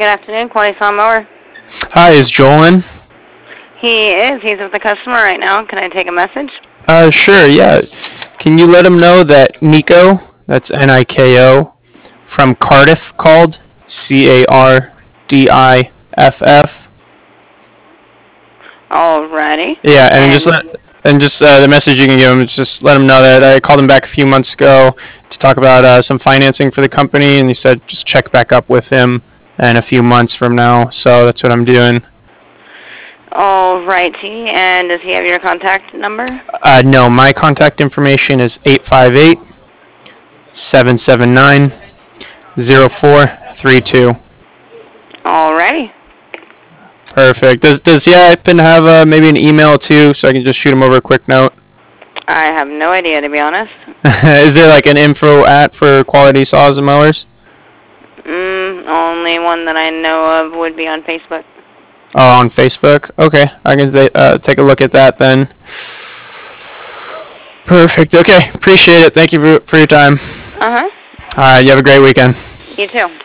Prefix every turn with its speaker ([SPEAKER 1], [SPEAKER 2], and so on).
[SPEAKER 1] Good afternoon, Quality Saw Mower.
[SPEAKER 2] Hi, is Joel in?
[SPEAKER 1] He is. He's with the customer right now. Can I take a message?
[SPEAKER 2] Sure, yeah. Can you let him know that Nico, that's Niko, from Cardiff called? Cardiff.
[SPEAKER 1] Alrighty.
[SPEAKER 2] Yeah, the message you can give him is just let him know that I called him back a few months ago to talk about some financing for the company, and he said just check back up with him in a few months from now. So that's what I'm doing.
[SPEAKER 1] Alrighty. And does he have your contact number?
[SPEAKER 2] No, my contact information is 858-779-0432.
[SPEAKER 1] Alrighty.
[SPEAKER 2] Perfect. Does he happen to have maybe an email too, so I can just shoot him over a quick note?
[SPEAKER 1] I have no idea, to be honest.
[SPEAKER 2] Is there like an info at for Quality Saws and Mowers?
[SPEAKER 1] Only one that I know of would be on Facebook.
[SPEAKER 2] Oh, on Facebook? Okay, I can take a look at that then. Perfect. Okay, appreciate it. Thank you for your time.
[SPEAKER 1] Uh-huh.
[SPEAKER 2] You have a great weekend.
[SPEAKER 1] You too.